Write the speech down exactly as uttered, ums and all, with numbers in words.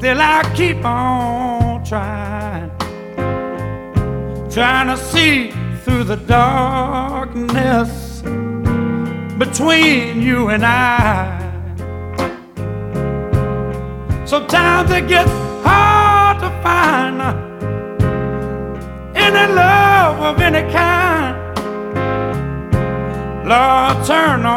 Still I keep on trying, trying to see through the darkness between you and I. Sometimes it gets hard to find any love of any kind. Lord, turn